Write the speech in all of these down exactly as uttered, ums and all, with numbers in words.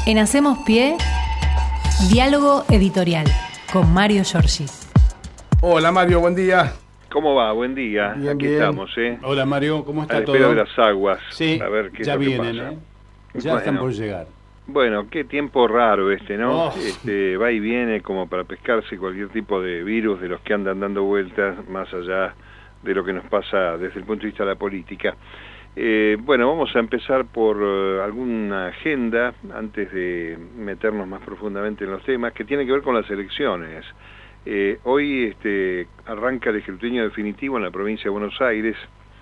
En Hacemos Pie, diálogo editorial con Mario Giorgi. Hola Mario, buen día. ¿Cómo va? Buen día. Bien, Aquí bien. estamos, ¿eh? Hola Mario, ¿cómo está A la todo? espera de las aguas. Sí, a ver qué ya es lo vienen, que pasa. ¿eh? Ya Bueno. están por llegar. Bueno, qué tiempo raro este, ¿no? Oh. Este, va y viene como para pescarse cualquier tipo de virus de los que andan dando vueltas, más allá de lo que nos pasa desde el punto de vista de la política. Eh, bueno, vamos a empezar por uh, alguna agenda, antes de meternos más profundamente en los temas, que tiene que ver con las elecciones. Eh, hoy este, arranca el escrutinio definitivo en la provincia de Buenos Aires.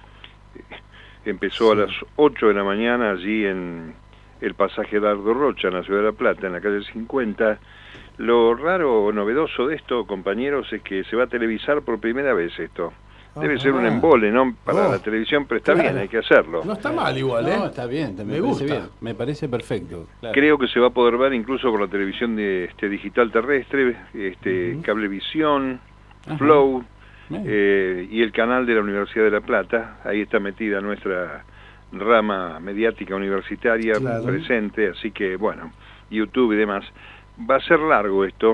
Empezó sí. a las ocho de la mañana allí en el pasaje Dardo Rocha, en la ciudad de La Plata, en la calle cincuenta. Lo raro o novedoso de esto, compañeros, es que se va a televisar por primera vez esto. Debe ah, ser un embole, ¿no? Para oh, la televisión, pero está claro. bien, hay que hacerlo. No está mal igual, ¿eh? No, está bien, me, me gusta. Bien. Me parece perfecto. Claro. Creo que se va a poder ver incluso por la televisión de este digital terrestre, este uh-huh. Cablevisión, uh-huh. Flow eh, y el canal de la Universidad de La Plata. Ahí está metida nuestra rama mediática universitaria claro. presente, así que bueno, YouTube y demás. Va a ser largo esto,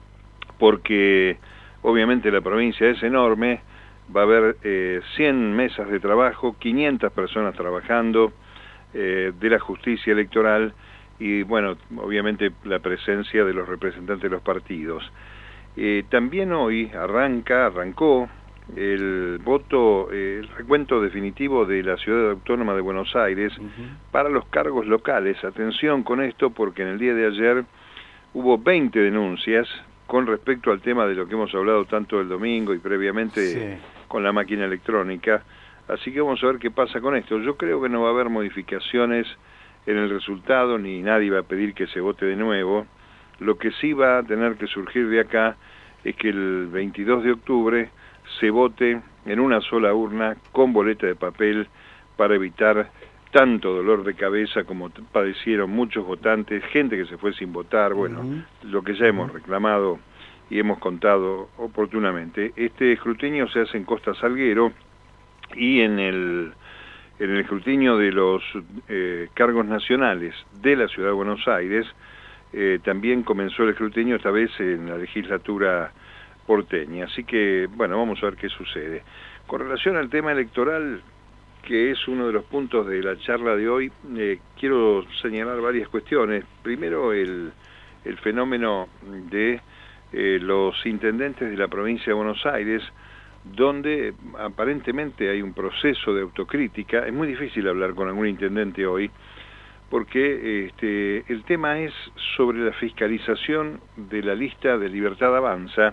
porque obviamente la provincia es enorme. Va a haber eh, cien mesas de trabajo, quinientas personas trabajando eh, de la justicia electoral y, bueno, obviamente la presencia de los representantes de los partidos. Eh, también hoy arranca, arrancó el voto, eh, el recuento definitivo de la Ciudad Autónoma de Buenos Aires uh-huh. para los cargos locales. Atención con esto, porque en el día de ayer hubo veinte denuncias con respecto al tema de lo que hemos hablado tanto el domingo y previamente sí. con la máquina electrónica, así que vamos a ver qué pasa con esto. Yo creo que no va a haber modificaciones en el resultado, ni nadie va a pedir que se vote de nuevo. Lo que sí va a tener que surgir de acá es que el veintidós de octubre se vote en una sola urna con boleta de papel para evitar tanto dolor de cabeza como padecieron muchos votantes, gente que se fue sin votar, bueno, uh-huh. lo que ya hemos reclamado y hemos contado oportunamente. Este escrutinio se hace en Costa Salguero y en el, en el escrutinio de los eh, cargos nacionales de la Ciudad de Buenos Aires, eh, también comenzó el escrutinio, esta vez en la legislatura porteña. Así que, bueno, vamos a ver qué sucede. Con relación al tema electoral, que es uno de los puntos de la charla de hoy, eh, quiero señalar varias cuestiones. Primero, el, el fenómeno de eh, los intendentes de la provincia de Buenos Aires, donde aparentemente hay un proceso de autocrítica. Es muy difícil hablar con algún intendente hoy, porque este, el tema es sobre la fiscalización de la lista de Libertad Avanza,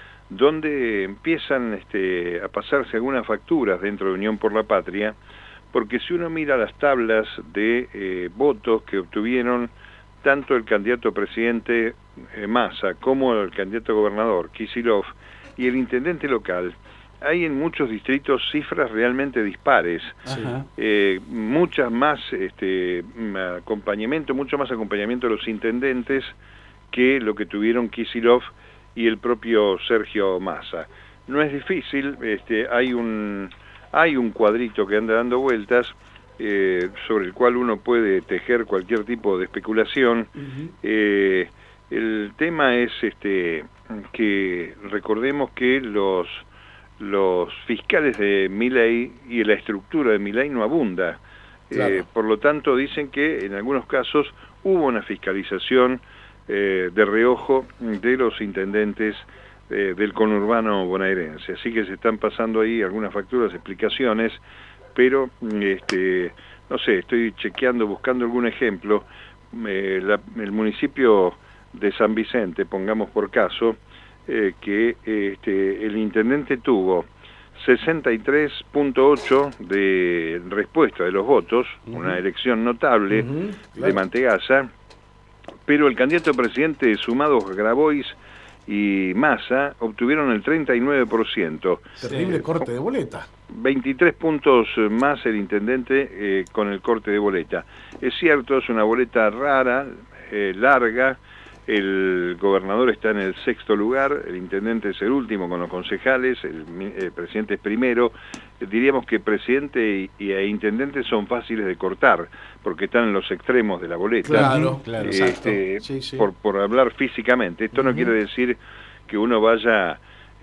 donde empiezan este, a pasarse algunas facturas dentro de Unión por la Patria, porque si uno mira las tablas de eh, votos que obtuvieron tanto el candidato a presidente eh, Massa como el candidato a gobernador Kicillof y el intendente local, hay en muchos distritos cifras realmente dispares, eh, muchas más este, acompañamiento, mucho más acompañamiento de los intendentes que lo que tuvieron Kicillof y el propio Sergio Massa. No es difícil, este, hay un hay un cuadrito que anda dando vueltas eh, sobre el cual uno puede tejer cualquier tipo de especulación. Uh-huh. Eh, el tema es este que recordemos que los los fiscales de Milei y la estructura de Milei no abunda. Claro. Eh, por lo tanto, dicen que en algunos casos hubo una fiscalización Eh, de reojo de los intendentes eh, del conurbano bonaerense, así que se están pasando ahí algunas facturas, explicaciones, pero este, no sé, estoy chequeando, buscando algún ejemplo. Eh, la, el municipio de San Vicente, pongamos por caso, eh, que este, el intendente tuvo sesenta y tres punto ocho de respuesta de los votos, uh-huh. una elección notable uh-huh. claro. de Mantegazza, pero el candidato a presidente sumados Grabois y Massa obtuvieron el treinta y nueve por ciento. Terrible corte de boleta. veintitrés puntos más el intendente eh, con el corte de boleta. Es cierto, es una boleta rara, eh, larga, el gobernador está en el sexto lugar, el intendente es el último con los concejales, el, el presidente es primero. Diríamos que presidente y, y intendente son fáciles de cortar, porque están en los extremos de la boleta. Claro, claro, este, sí, sí. Por, por hablar físicamente. Esto no uh-huh. quiere decir que uno vaya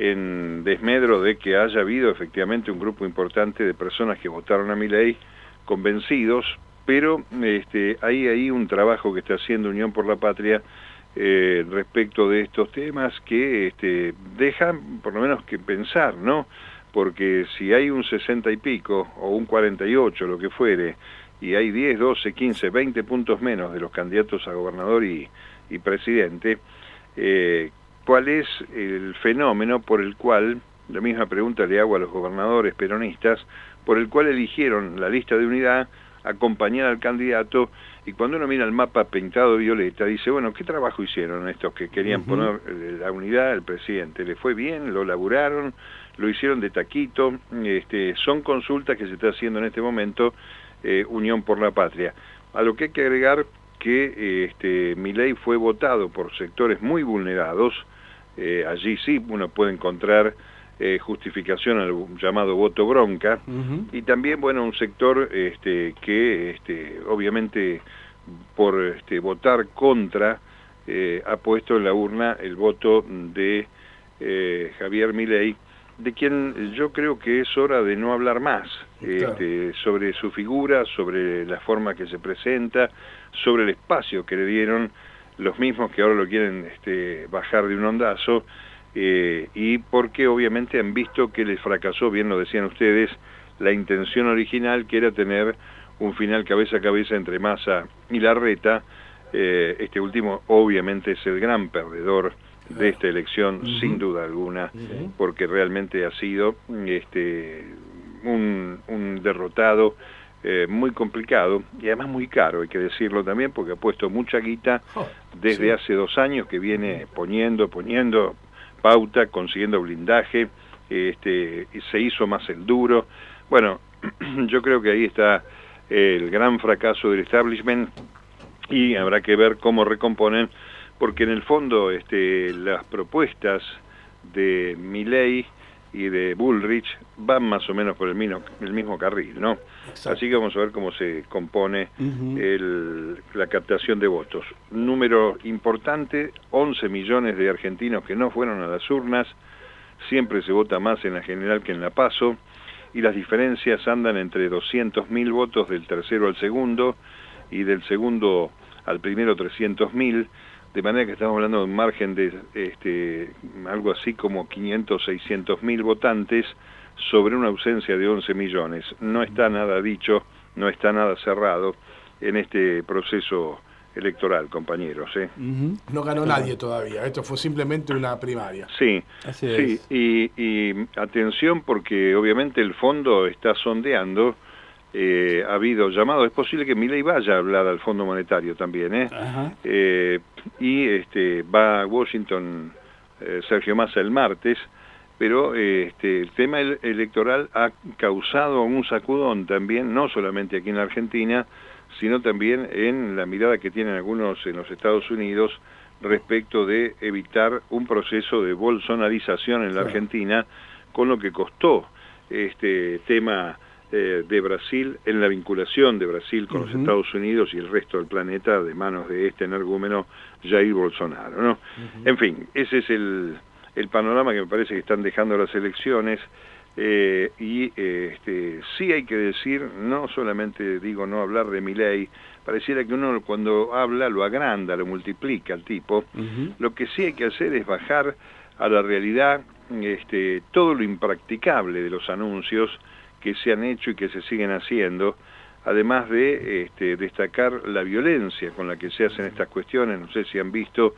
en desmedro de que haya habido efectivamente un grupo importante de personas que votaron a Milei convencidos, pero este, hay ahí un trabajo que está haciendo Unión por la Patria eh, respecto de estos temas que este, dejan por lo menos que pensar, ¿no? Porque si hay un sesenta y pico o un cuarenta y ocho, lo que fuere, y hay diez, doce, quince, veinte puntos menos de los candidatos a gobernador y, y presidente, eh, ¿cuál es el fenómeno por el cual, la misma pregunta le hago a los gobernadores peronistas, por el cual eligieron la lista de unidad, acompañar al candidato, y cuando uno mira el mapa pintado de violeta, dice, bueno, ¿qué trabajo hicieron estos que querían uh-huh. poner la unidad al presidente? ¿Le fue bien? ¿Lo laburaron? ¿Lo hicieron de taquito? Este, son consultas que se está haciendo en este momento eh, Unión por la Patria. A lo que hay que agregar que este, Milei fue votado por sectores muy vulnerados, eh, allí sí uno puede encontrar eh, justificación al llamado voto bronca, uh-huh. y también, bueno, un sector este, que este, obviamente por este, votar contra eh, ha puesto en la urna el voto de eh, Javier Milei, de quien yo creo que es hora de no hablar más, claro. este, sobre su figura, sobre la forma que se presenta, sobre el espacio que le dieron los mismos que ahora lo quieren este, bajar de un ondazo, eh, y porque obviamente han visto que les fracasó, bien lo decían ustedes, la intención original, que era tener un final cabeza a cabeza entre Massa y Larreta. Eh, este último obviamente es el gran perdedor de esta elección, uh-huh. sin duda alguna, uh-huh. porque realmente ha sido este, un, un derrotado eh, muy complicado y además muy caro, hay que decirlo también, porque ha puesto mucha guita desde sí. hace dos años que viene poniendo, poniendo pauta, consiguiendo blindaje, este, y se hizo más el duro. Bueno, yo creo que ahí está el gran fracaso del establishment y habrá que ver cómo recomponen, porque en el fondo este, las propuestas de Milei y de Bullrich van más o menos por el mismo, el mismo carril, ¿no? Exacto. Así que vamos a ver cómo se compone uh-huh. el, la captación de votos. Número importante, once millones de argentinos que no fueron a las urnas, siempre se vota más en la general que en la PASO, y las diferencias andan entre doscientos mil votos del tercero al segundo, y del segundo al primero trescientos mil, de manera que estamos hablando de un margen de este, algo así como quinientos, seiscientos mil votantes sobre una ausencia de once millones. No está nada dicho, no está nada cerrado en este proceso electoral, compañeros. ¿eh? Uh-huh. No ganó nadie todavía, esto fue simplemente una primaria. Sí, Así sí, es. Y, y atención, porque obviamente el fondo está sondeando. Eh, ha habido llamados, es posible que Milei vaya a hablar al Fondo Monetario también, ¿eh? eh y este va a Washington eh, Sergio Massa el martes, pero eh, este, el tema el electoral ha causado un sacudón también, no solamente aquí en la Argentina, sino también en la mirada que tienen algunos en los Estados Unidos respecto de evitar un proceso de bolsonarización en la Argentina, con lo que costó este tema de Brasil, en la vinculación de Brasil con uh-huh. los Estados Unidos y el resto del planeta de manos de este energúmeno Jair Bolsonaro, ¿no? Uh-huh. En fin, ese es el, el panorama que me parece que están dejando las elecciones, eh, y eh, este, sí hay que decir, no solamente digo no hablar de Milei, pareciera que uno cuando habla lo agranda, lo multiplica al tipo, uh-huh. lo que sí hay que hacer es bajar a la realidad este, todo lo impracticable de los anuncios que se han hecho y que se siguen haciendo, además de este, destacar la violencia con la que se hacen estas cuestiones. No sé si han visto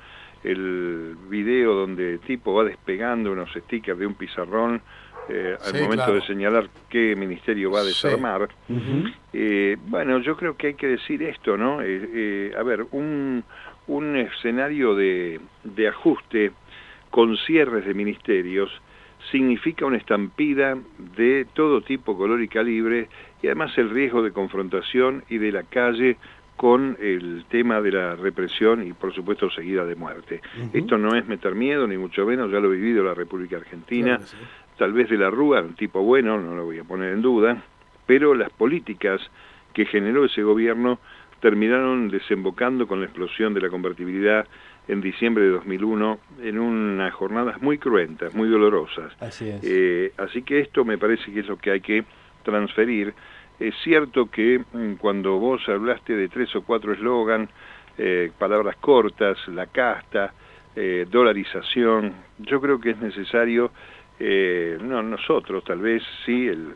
el video donde el tipo va despegando unos stickers de un pizarrón eh, al sí, momento claro. de señalar qué ministerio va a desarmar. Sí. Uh-huh. eh, bueno, yo creo que hay que decir esto, ¿no? Eh, eh, a ver, un, un escenario de, de ajuste con cierres de ministerios significa una estampida de todo tipo, color y calibre, y además el riesgo de confrontación y de la calle con el tema de la represión y por supuesto seguida de muerte. Uh-huh. Esto no es meter miedo, ni mucho menos, ya lo he vivido en la República Argentina, claro, sí. Tal vez de la Rúa, un tipo bueno, no lo voy a poner en duda, pero las políticas que generó ese gobierno terminaron desembocando con la explosión de la convertibilidad en diciembre de dos mil uno en unas jornadas muy cruentas, muy dolorosas. Así es. Eh, así que esto me parece que es lo que hay que transferir. Es cierto que mm, cuando vos hablaste de tres o cuatro eslogan, eh, palabras cortas, la casta, eh, dolarización, yo creo que es necesario, eh, no nosotros tal vez, sí, el,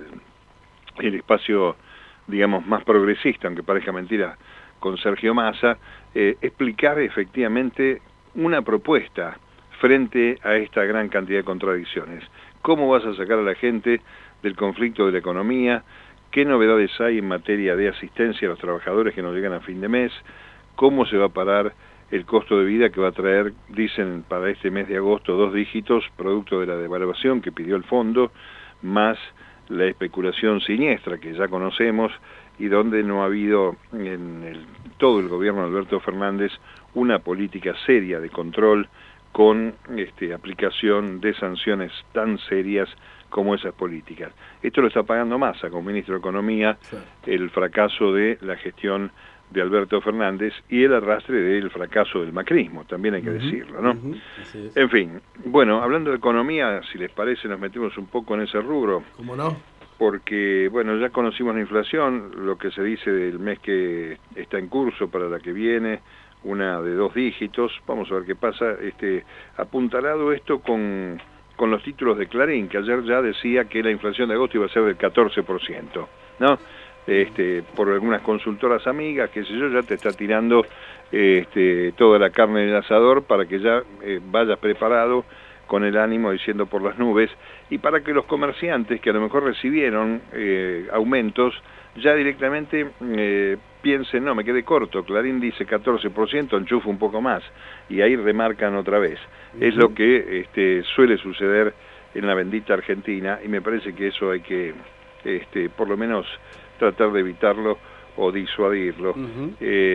el, el espacio, digamos, más progresista, aunque parezca mentira, con Sergio Massa, eh, explicar efectivamente una propuesta frente a esta gran cantidad de contradicciones. ¿Cómo vas a sacar a la gente del conflicto de la economía? ¿Qué novedades hay en materia de asistencia a los trabajadores que no llegan a fin de mes? ¿Cómo se va a parar el costo de vida que va a traer, dicen, para este mes de agosto, dos dígitos, producto de la devaluación que pidió el fondo, más la especulación siniestra que ya conocemos y donde no ha habido en el, todo el gobierno de Alberto Fernández una política seria de control con este, aplicación de sanciones tan serias como esas políticas. Esto lo está pagando Massa como ministro de Economía, sí. El fracaso de la gestión de Alberto Fernández y el arrastre del fracaso del macrismo, también hay que uh-huh, decirlo, ¿no? Uh-huh, así es. En fin, bueno, hablando de economía, si les parece nos metemos un poco en ese rubro. ¿Cómo no? Porque, bueno, ya conocimos la inflación, lo que se dice del mes que está en curso para la que viene, una de dos dígitos, vamos a ver qué pasa, este, apuntalado esto con, con los títulos de Clarín, que ayer ya decía que la inflación de agosto iba a ser del catorce por ciento, ¿no? Este, por algunas consultoras amigas, qué sé yo, ya te está tirando este, toda la carne en el asador para que ya eh, vayas preparado con el ánimo diciendo por las nubes, y para que los comerciantes que a lo mejor recibieron eh, aumentos, ya directamente eh, piensen, no, me quedé corto, Clarín dice catorce por ciento, enchufo un poco más, y ahí remarcan otra vez. Uh-huh. Es lo que este, suele suceder en la bendita Argentina, y me parece que eso hay que, este, por lo menos, tratar de evitarlo o disuadirlo. Uh-huh.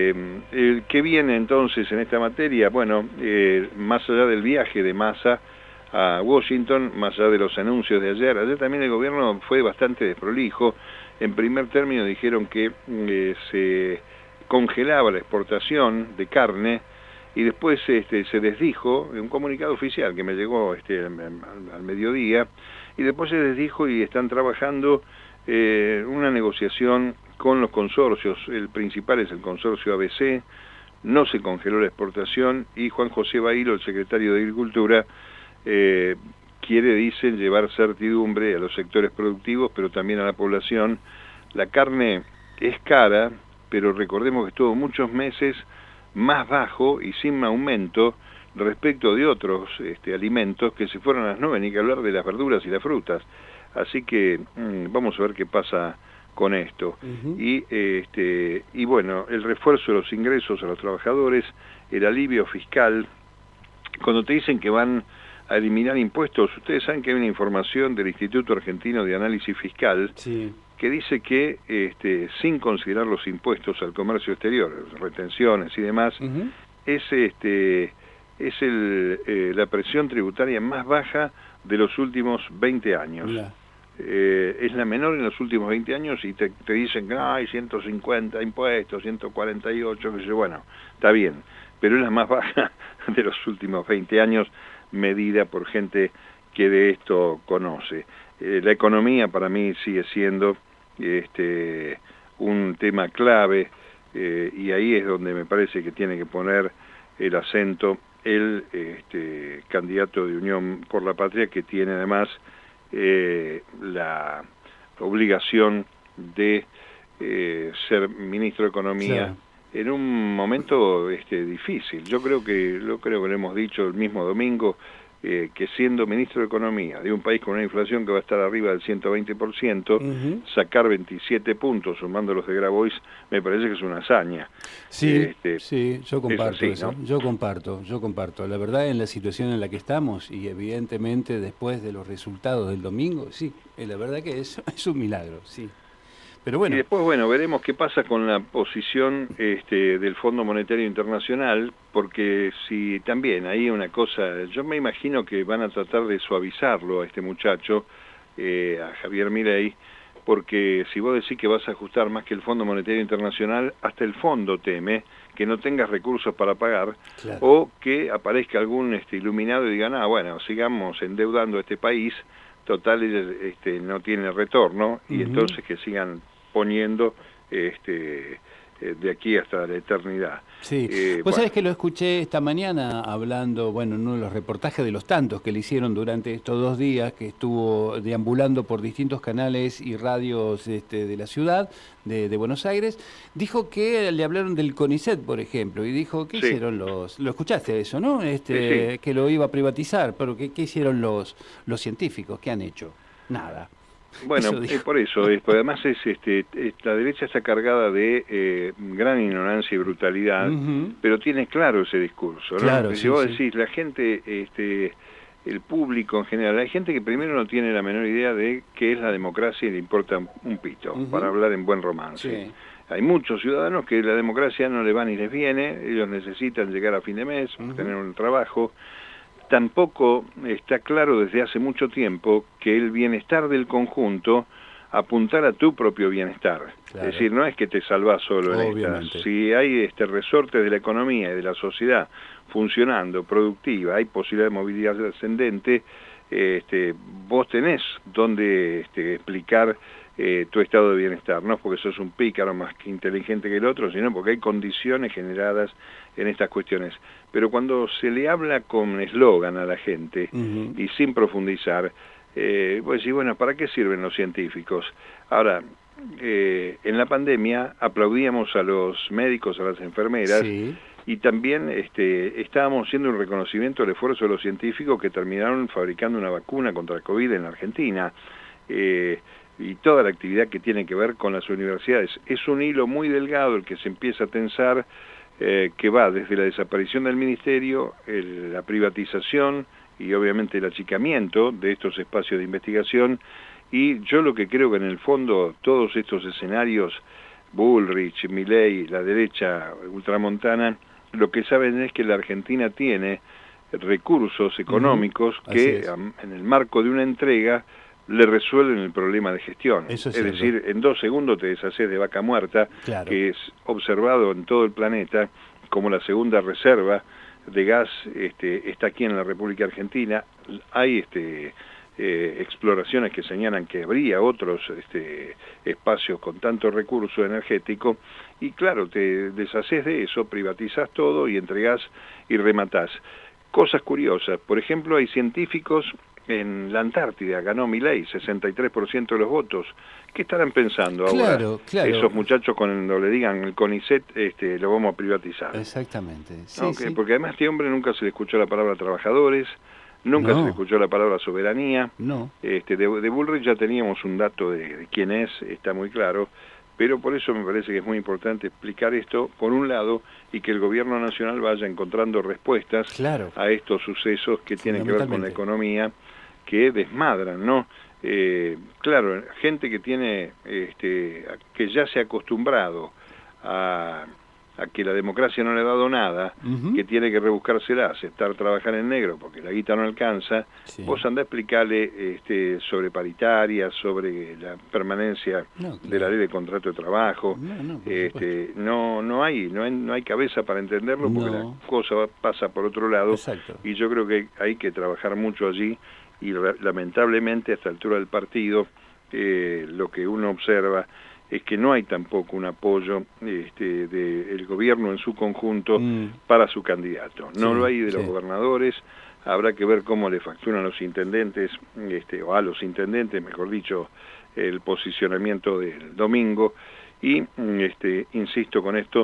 eh, ¿Qué viene entonces en esta materia? Bueno, eh, más allá del viaje de Massa a Washington, más allá de los anuncios de ayer, ayer también el gobierno fue bastante desprolijo. En primer término dijeron que eh, se congelaba la exportación de carne y después este, se desdijo, un comunicado oficial que me llegó este, al, al mediodía, y después se desdijo y están trabajando eh, una negociación con los consorcios. El principal es el consorcio A B C, no se congeló la exportación y Juan José Bailo, el secretario de Agricultura, eh, quiere, dicen, llevar certidumbre a los sectores productivos, pero también a la población. La carne es cara, pero recordemos que estuvo muchos meses más bajo y sin aumento respecto de otros este, alimentos que se fueron a las nubes, ni que hablar de las verduras y las frutas. Así que mmm, vamos a ver qué pasa con esto. Uh-huh. y, este, y bueno, el refuerzo de los ingresos a los trabajadores, el alivio fiscal. Cuando te dicen que van a eliminar impuestos, ustedes saben que hay una información del Instituto Argentino de Análisis Fiscal, sí, que dice que este, sin considerar los impuestos al comercio exterior, retenciones y demás, uh-huh, es, este, es el, eh, la presión tributaria más baja de los últimos veinte años. Yeah. Eh, es la menor en los últimos veinte años y te, te dicen que no, hay ciento cincuenta impuestos, ciento cuarenta y ocho, que sé, bueno, está bien, pero es la más baja de los últimos veinte años, medida por gente que de esto conoce. Eh, la economía para mí sigue siendo este, un tema clave, eh, y ahí es donde me parece que tiene que poner el acento el este, candidato de Unión por la Patria, que tiene además eh, la obligación de eh, ser ministro de Economía, sí, en un momento este, difícil. Yo creo que lo creo que lo hemos dicho el mismo domingo, eh, que siendo ministro de Economía de un país con una inflación que va a estar arriba del ciento veinte por ciento, uh-huh, sacar veintisiete puntos sumando los de Grabois, me parece que es una hazaña. Sí, este, sí, yo comparto así, eso, ¿no? Yo comparto, yo comparto. La verdad, en la situación en la que estamos, y evidentemente después de los resultados del domingo, sí, la verdad que es, es un milagro, sí. Pero bueno. Y después, bueno, veremos qué pasa con la posición este, del Fondo Monetario Internacional, porque si también hay una cosa, yo me imagino que van a tratar de suavizarlo a este muchacho, eh, a Javier Milei, porque si vos decís que vas a ajustar más que el Fondo Monetario Internacional, hasta el fondo teme que no tengas recursos para pagar, claro. O que aparezca algún este, iluminado y digan, ah, bueno, sigamos endeudando a este país, total este, no tiene retorno, y uh-huh. entonces que sigan poniendo este, de aquí hasta la eternidad. Sí, eh, vos bueno. sabés que lo escuché esta mañana hablando, bueno, en uno de los reportajes de los tantos que le hicieron durante estos dos días, que estuvo deambulando por distintos canales y radios este, de la ciudad, de, de Buenos Aires, dijo que le hablaron del CONICET, por ejemplo, y dijo, ¿qué sí. hicieron los...? Lo escuchaste eso, ¿no? Este, sí, sí. Que lo iba a privatizar, pero ¿qué, qué hicieron los, los científicos? ¿Qué han hecho? Nada. Bueno, es por eso, es, además es, este, es, la derecha está cargada de eh, gran ignorancia y brutalidad, uh-huh. pero tiene claro ese discurso, ¿no? Claro, si sí, vos sí. decís, la gente, este, el público en general, hay gente que primero no tiene la menor idea de qué es la democracia y le importa un pito, uh-huh. para hablar en buen romance. Sí. Hay muchos ciudadanos que la democracia no les va ni les viene, ellos necesitan llegar a fin de mes, uh-huh. tener un trabajo. Tampoco está claro desde hace mucho tiempo que el bienestar del conjunto apuntar a tu propio bienestar. Claro. Es decir, no es que te salvás solo en esta. Si hay este resorte de la economía y de la sociedad funcionando, productiva, hay posibilidad de movilidad ascendente, este, vos tenés donde este, explicar eh, tu estado de bienestar, no porque sos un pícaro más que inteligente que el otro, sino porque hay condiciones generadas en estas cuestiones. Pero cuando se le habla con eslogan a la gente uh-huh. y sin profundizar, eh, pues sí, bueno, ¿para qué sirven los científicos? Ahora, eh, en la pandemia aplaudíamos a los médicos, a las enfermeras, sí. y también este, estábamos haciendo un reconocimiento del esfuerzo de los científicos que terminaron fabricando una vacuna contra el COVID en la Argentina, eh, y toda la actividad que tiene que ver con las universidades. Es un hilo muy delgado el que se empieza a tensar, eh, que va desde la desaparición del ministerio, el, la privatización y obviamente el achicamiento de estos espacios de investigación, y yo lo que creo que en el fondo todos estos escenarios, Bullrich, Milei, la derecha ultramontana, lo que saben es que la Argentina tiene recursos económicos uh-huh. que es. en el marco de una entrega le resuelven el problema de gestión. Eso es, es decir, en dos segundos te deshaces de Vaca Muerta, claro. que es observado en todo el planeta como la segunda reserva de gas, este, está aquí en la República Argentina. Hay este, eh, exploraciones que señalan que habría otros este, espacios con tanto recurso energético, y claro, te deshaces de eso, privatizás todo y entregás y rematás. Cosas curiosas, por ejemplo, hay científicos en la Antártida, ganó Milei, sesenta y tres por ciento de los votos. ¿Qué estarán pensando claro, ahora claro. esos muchachos cuando le digan el CONICET este, lo vamos a privatizar? Exactamente. Sí, ¿No? sí. Porque además a este hombre nunca se le escuchó la palabra trabajadores, nunca no. se le escuchó la palabra soberanía. No. Este, de, de Bullrich ya teníamos un dato de, de quién es, está muy claro, pero por eso me parece que es muy importante explicar esto, por un lado, y que el gobierno nacional vaya encontrando respuestas claro. a estos sucesos que tienen que ver con la economía, que desmadran, ¿no? Eh, claro, gente que tiene, este, que ya se ha acostumbrado a, a que la democracia no le ha dado nada, uh-huh. que tiene que rebuscársela, aceptar trabajar en negro porque la guita no alcanza, sí. vos andá a explicarle este, sobre paritaria, sobre la permanencia no, claro. de la ley de contrato de trabajo, no, no, este, no, no hay, no hay, no hay cabeza para entenderlo porque no. la cosa pasa por otro lado. Exacto. Y yo creo que hay que trabajar mucho allí. Y lamentablemente a esta altura del partido eh, lo que uno observa es que no hay tampoco un apoyo este, del gobierno en su conjunto mm. para su candidato. No sí, lo hay de sí. los gobernadores, habrá que ver cómo le facturan los intendentes, este, o a los intendentes, mejor dicho, el posicionamiento del domingo. Y, este, insisto con esto,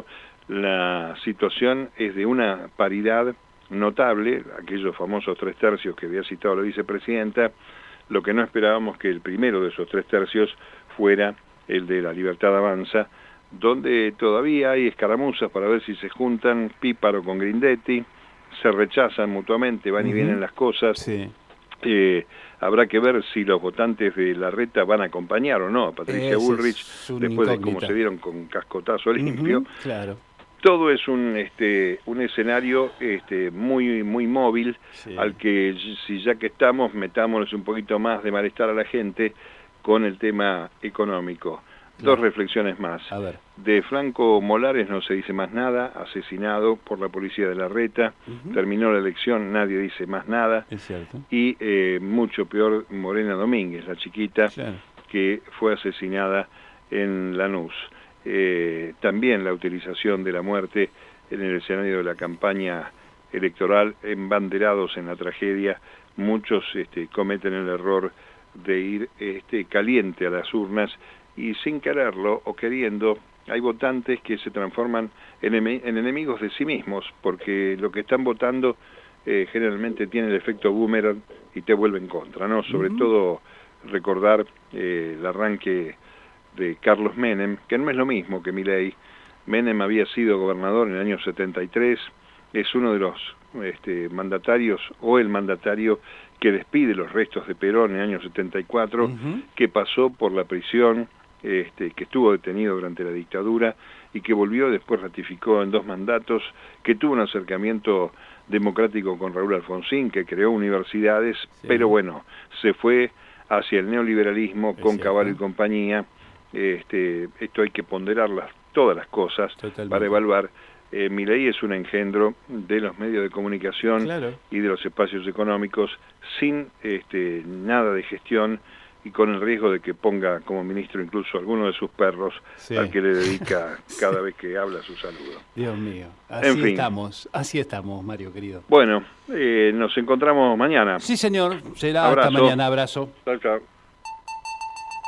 la situación es de una paridad notable, aquellos famosos tres tercios que había citado la vicepresidenta. Lo que no esperábamos que el primero de esos tres tercios fuera el de La Libertad Avanza, donde todavía hay escaramuzas para ver si se juntan Píparo con Grindetti, se rechazan mutuamente, van uh-huh. y vienen las cosas, sí. Eh, habrá que ver si los votantes de Larreta van a acompañar o no a Patricia Ese Bullrich, después incógnita. de cómo se dieron con cascotazo limpio. Uh-huh, claro. Todo es un este un escenario este muy muy móvil, sí. al que si ya que estamos, metámonos un poquito más de malestar a la gente con el tema económico. Claro. Dos reflexiones más. A ver. De Franco Molares no se dice más nada, asesinado por la policía de Larreta, uh-huh. terminó la elección, nadie dice más nada. Es cierto. Y eh, mucho peor Morena Domínguez, la chiquita, claro. que fue asesinada en Lanús. Eh, también la utilización de la muerte en el escenario de la campaña electoral, embanderados en la tragedia, muchos este, cometen el error de ir este, caliente a las urnas y sin quererlo o queriendo, hay votantes que se transforman en, en enemigos de sí mismos, porque lo que están votando eh, generalmente tiene el efecto boomerang y te vuelve en contra, ¿no? Sobre uh-huh. todo recordar eh, el arranque de Carlos Menem, que no es lo mismo que Milei. Menem había sido gobernador en el año setenta y tres, es uno de los este, mandatarios, o el mandatario que despide los restos de Perón en el año setenta y cuatro, uh-huh. que pasó por la prisión, este, que estuvo detenido durante la dictadura y que volvió, después ratificó en dos mandatos, que tuvo un acercamiento democrático con Raúl Alfonsín, que creó universidades, sí. pero bueno, se fue hacia el neoliberalismo es con cierto. Cavallo y compañía. Este, esto hay que ponderarlas todas las cosas Totalmente. Para evaluar. Eh, Milei es un engendro de los medios de comunicación claro. y de los espacios económicos, sin este, nada de gestión y con el riesgo de que ponga como ministro incluso alguno de sus perros sí. al que le dedica cada vez que habla su saludo. Dios mío, así en fin. estamos, así estamos, Mario querido. Bueno, eh, nos encontramos mañana. Sí señor, será abrazo. Hasta mañana, abrazo. Chao, chao.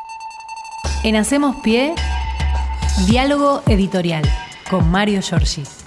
En Hacemos Pie, diálogo editorial con Mario Giorgi.